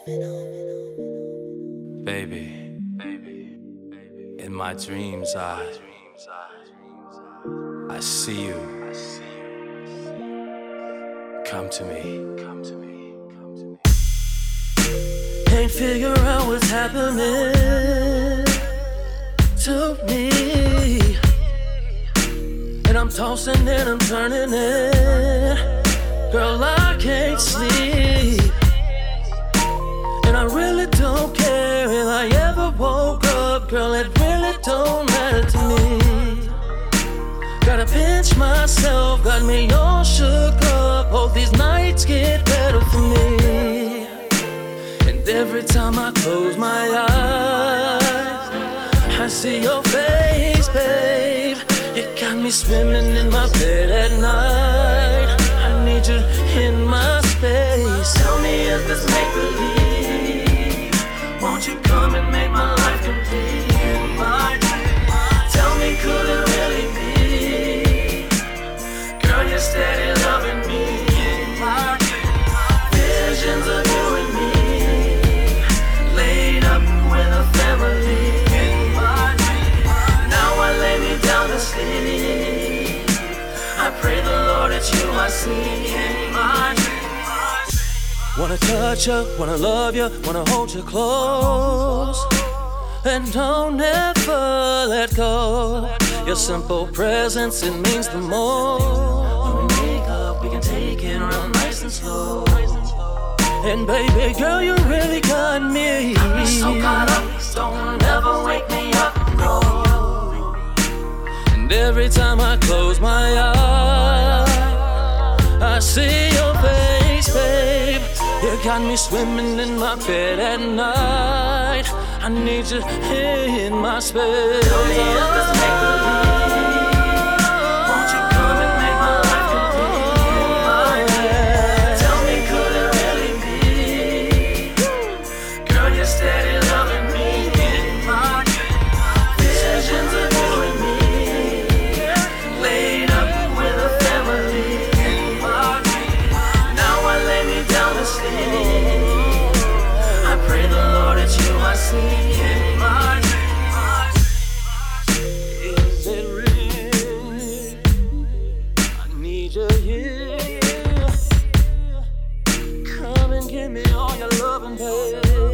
Baby, in my dreams I see you. Come to me. Can't figure out what's happening to me, and I'm tossing and I'm turning it. Girl, I can't sleep, and I really don't care if I ever woke up. Girl, it really don't matter to me. Gotta pinch myself, got me all shook up. Hope these nights get better for me. And every time I close my eyes, I see your face, babe. You got me swimming in my bed at night. I need you in my space. Tell me, is this make-believe? Won't you come and make my life complete? My dream. Tell me, could it really be? Girl, you're steady loving me. My dream. Visions of you and me, laid up with a family. My dream. Now I lay me down to sleep. I pray the Lord that you I see. My dream. Wanna touch you, wanna love you, wanna hold you close, and don't ever let go. Your simple presence, it means the most. When we make up, we can take it real nice and slow. And baby girl, you really got me. Got me so caught up, don't ever wake me up, no. And every time I close my eyes, I see your face, babe. You got me swimming in my bed at night. I need you in my space. Tell me, is this make-believe? Won't you come and make my life complete? Tell me, could it really be? Girl, you're steady loving me. My visions of you and me, laid up with a family. Now I lay me down to sleep. I pray the Lord that you I see. My is it real? I need you here. Come and give me all your loving, babe.